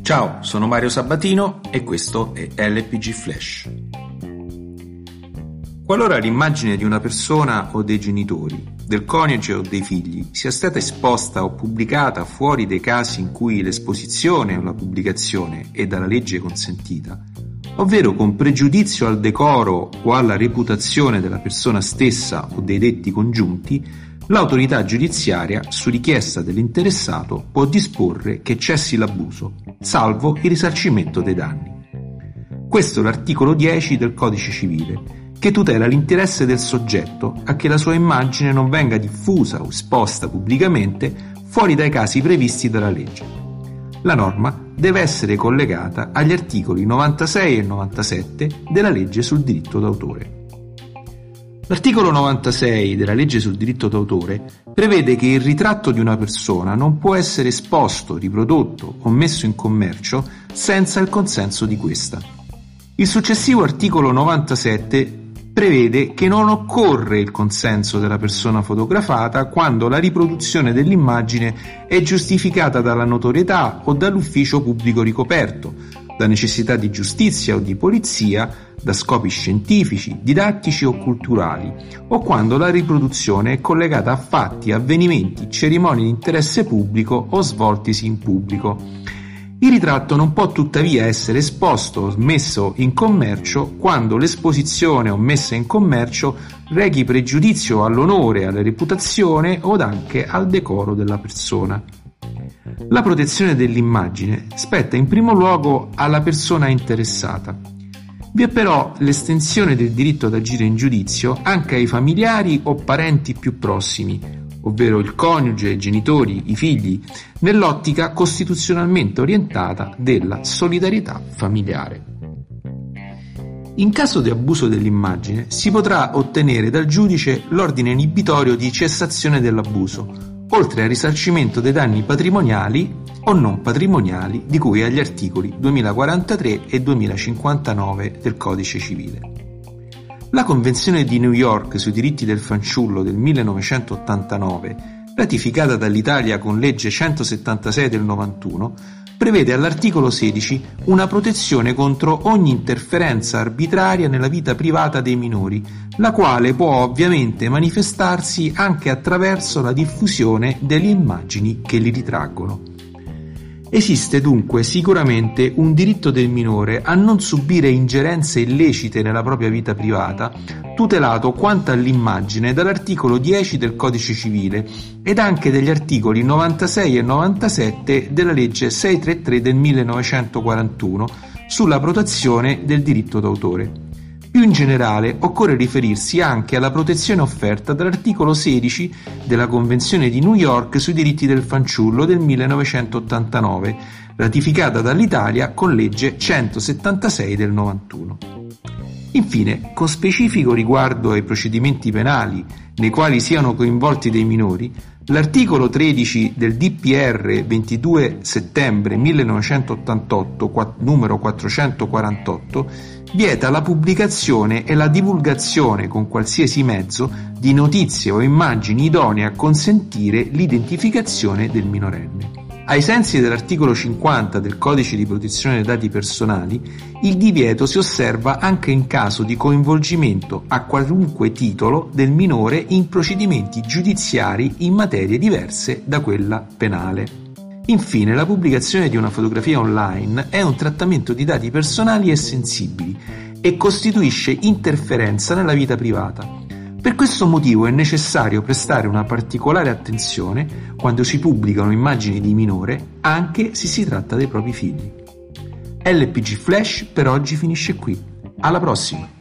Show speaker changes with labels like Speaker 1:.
Speaker 1: Ciao, sono Mario Sabatino e questo è LPG Flash. Qualora l'immagine di una persona o dei genitori, del coniuge o dei figli sia stata esposta o pubblicata fuori dei casi in cui l'esposizione o la pubblicazione è dalla legge consentita, ovvero con pregiudizio al decoro o alla reputazione della persona stessa o dei detti congiunti, l'autorità giudiziaria, su richiesta dell'interessato, può disporre che cessi l'abuso, salvo il risarcimento dei danni. Questo è l'articolo 10 del Codice Civile, che tutela l'interesse del soggetto a che la sua immagine non venga diffusa o esposta pubblicamente fuori dai casi previsti dalla legge. La norma deve essere collegata agli articoli 96 e 97 della legge sul diritto d'autore. L'articolo 96 della legge sul diritto d'autore prevede che il ritratto di una persona non può essere esposto, riprodotto o messo in commercio senza il consenso di questa. Il successivo articolo 97 prevede che non occorre il consenso della persona fotografata quando la riproduzione dell'immagine è giustificata dalla notorietà o dall'ufficio pubblico ricoperto, da necessità di giustizia o di polizia, da scopi scientifici, didattici o culturali, o quando la riproduzione è collegata a fatti, avvenimenti, cerimonie di interesse pubblico o svoltisi in pubblico. Il ritratto non può tuttavia essere esposto o messo in commercio quando l'esposizione o messa in commercio rechi pregiudizio all'onore, alla reputazione o anche al decoro della persona. La protezione dell'immagine spetta in primo luogo alla persona interessata. Vi è però l'estensione del diritto ad agire in giudizio anche ai familiari o parenti più prossimi, ovvero il coniuge, i genitori, i figli, nell'ottica costituzionalmente orientata della solidarietà familiare. In caso di abuso dell'immagine si potrà ottenere dal giudice l'ordine inibitorio di cessazione dell'abuso, oltre al risarcimento dei danni patrimoniali o non patrimoniali di cui agli articoli 2043 e 2059 del Codice Civile. La Convenzione di New York sui diritti del fanciullo del 1989, ratificata dall'Italia con legge 176 del 91, prevede all'articolo 16 una protezione contro ogni interferenza arbitraria nella vita privata dei minori, la quale può ovviamente manifestarsi anche attraverso la diffusione delle immagini che li ritraggono. Esiste dunque sicuramente un diritto del minore a non subire ingerenze illecite nella propria vita privata, tutelato quanto all'immagine dall'articolo 10 del Codice Civile ed anche dagli articoli 96 e 97 della legge 633 del 1941 sulla protezione del diritto d'autore. Più in generale, occorre riferirsi anche alla protezione offerta dall'articolo 16 della Convenzione di New York sui diritti del fanciullo del 1989, ratificata dall'Italia con legge 176 del 91. Infine, con specifico riguardo ai procedimenti penali nei quali siano coinvolti dei minori, l'articolo 13 del DPR 22 settembre 1988, numero 448, vieta la pubblicazione e la divulgazione con qualsiasi mezzo di notizie o immagini idonee a consentire l'identificazione del minorenne. Ai sensi dell'articolo 50 del Codice di protezione dei dati personali, il divieto si osserva anche in caso di coinvolgimento a qualunque titolo del minore in procedimenti giudiziari in materie diverse da quella penale. Infine, la pubblicazione di una fotografia online è un trattamento di dati personali e sensibili e costituisce interferenza nella vita privata. Per questo motivo è necessario prestare una particolare attenzione quando si pubblicano immagini di minore, anche se si tratta dei propri figli. LPG Flash per oggi finisce qui. Alla prossima!